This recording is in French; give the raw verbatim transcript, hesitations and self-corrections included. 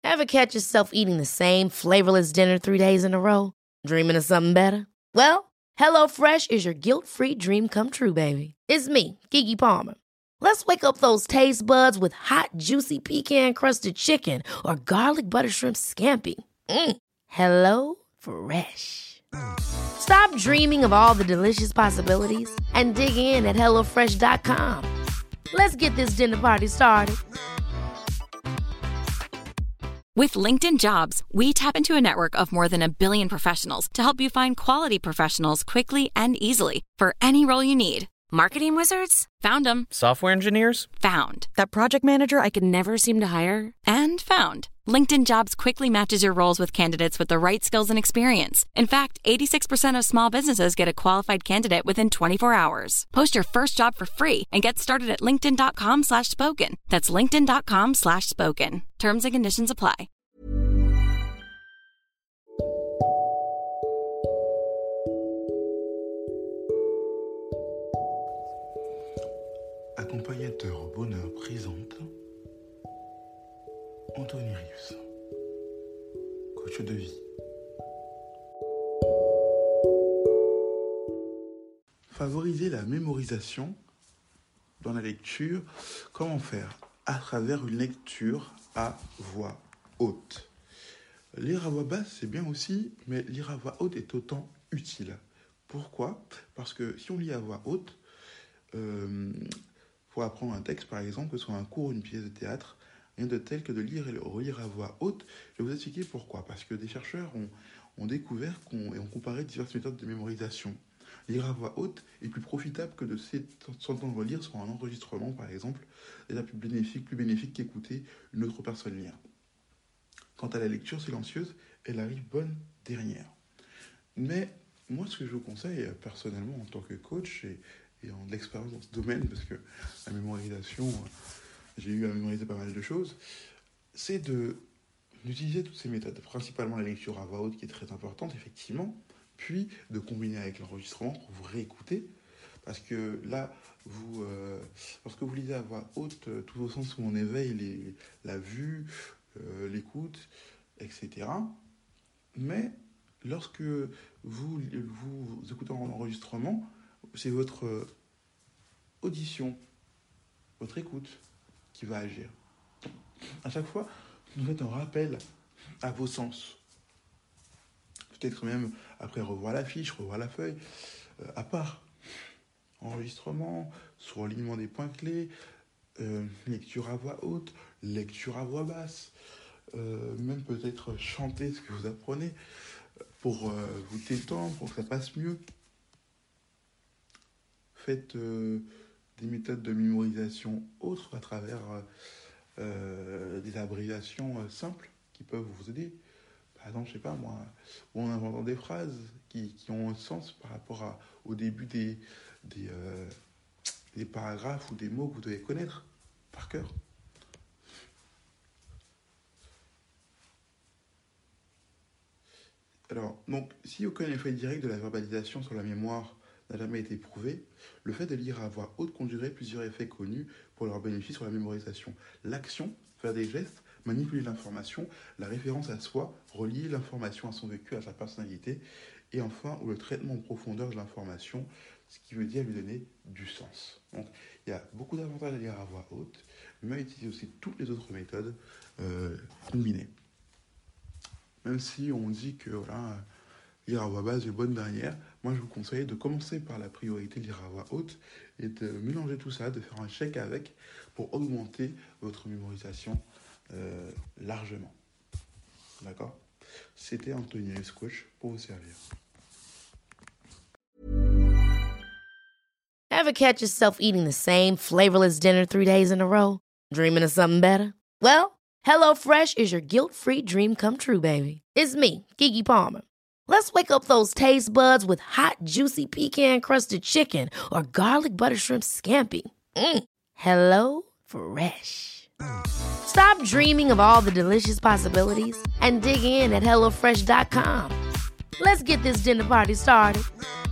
Ever catch yourself eating the same flavorless dinner three days in a row? Dreaming of something better? Well, HelloFresh is your guilt-free dream come true, baby. It's me, Keke Palmer. Let's wake up those taste buds with hot, juicy pecan-crusted chicken or garlic butter shrimp scampi. Mm. Hello Fresh. Stop dreaming of all the delicious possibilities and dig in at hello fresh dot com. Let's get this dinner party started. With LinkedIn Jobs, we tap into a network of more than a billion professionals to help you find quality professionals quickly and easily for any role you need. Marketing wizards? Found them. Software engineers? Found. That project manager I could never seem to hire? And found. LinkedIn Jobs quickly matches your roles with candidates with the right skills and experience. In fact, eighty-six percent of small businesses get a qualified candidate within twenty-four hours. Post your first job for free and get started at linkedin.com slash spoken. That's linkedin.com slash spoken. Terms and conditions apply. Accompagnateur bonheur présente Anthony Reeves, coach de vie. Favoriser la mémorisation dans la lecture, comment faire? À travers une lecture à voix haute. Lire à voix basse, c'est bien aussi, mais lire à voix haute est autant utile. Pourquoi? Parce que si on lit à voix haute, euh, pour apprendre un texte, par exemple, que ce soit un cours ou une pièce de théâtre, rien de tel que de lire et le relire à voix haute. Je vais vous expliquer pourquoi. Parce que des chercheurs ont, ont découvert qu'on, et ont comparé diverses méthodes de mémorisation. Lire à voix haute est plus profitable que de s'entendre lire sur un enregistrement, par exemple, déjà plus bénéfique, plus bénéfique qu'écouter une autre personne lire. Quant à la lecture silencieuse, elle arrive bonne dernière. Mais moi, ce que je vous conseille, personnellement, en tant que coach, et et en l'expérience dans ce domaine, parce que la mémorisation, j'ai eu à mémoriser pas mal de choses, c'est de, d'utiliser toutes ces méthodes, principalement la lecture à voix haute qui est très importante, effectivement, puis de combiner avec l'enregistrement pour vous réécouter, parce que là, vous, euh, lorsque vous lisez à voix haute, euh, tous vos sens sont en éveil, les, la vue, euh, l'écoute, et cetera. Mais lorsque vous, vous, vous écoutez en enregistrement, c'est votre audition, votre écoute qui va agir. À chaque fois, vous faites un rappel à vos sens. Peut-être même après revoir la fiche, revoir la feuille, euh, à part enregistrement, surlignement des points clés, euh, lecture à voix haute, lecture à voix basse, euh, même peut-être chanter ce que vous apprenez pour euh, vous détendre, pour que ça passe mieux. Faites euh, des méthodes de mémorisation autres à travers euh, euh, des abréviations euh, simples qui peuvent vous aider. Par exemple, je sais pas moi, ou en inventant des phrases qui, qui ont un sens par rapport à, au début des, des, euh, des paragraphes ou des mots que vous devez connaître par cœur. Alors, donc, si aucun effet direct de la verbalisation sur la mémoire n'a jamais été prouvé, le fait de lire à voix haute conduirait plusieurs effets connus pour leur bénéfice sur la mémorisation. L'action, faire des gestes, manipuler l'information, la référence à soi, relier l'information à son vécu, à sa personnalité, et enfin, ou le traitement en profondeur de l'information, ce qui veut dire lui donner du sens. Donc, il y a beaucoup d'avantages à lire à voix haute, mais à utiliser aussi toutes les autres méthodes euh, combinées. Même si on dit que voilà, lire à voix basse est bonne dernière, moi je vous conseille de commencer par la priorité lire à voix haute et de mélanger tout ça, de faire un check avec pour augmenter votre mémorisation euh, largement. D'accord? C'était Anthony Reeves, coach, pour vous servir. Ever catch yourself eating the same flavorless dinner three days in a row? Dreaming of something better? Well, HelloFresh is your guilt-free dream come true, baby. It's me, Keke Palmer. Let's wake up those taste buds with hot, juicy pecan-crusted chicken or garlic butter shrimp scampi. Mm. Hello Fresh. Stop dreaming of all the delicious possibilities and dig in at hello fresh dot com. Let's get this dinner party started.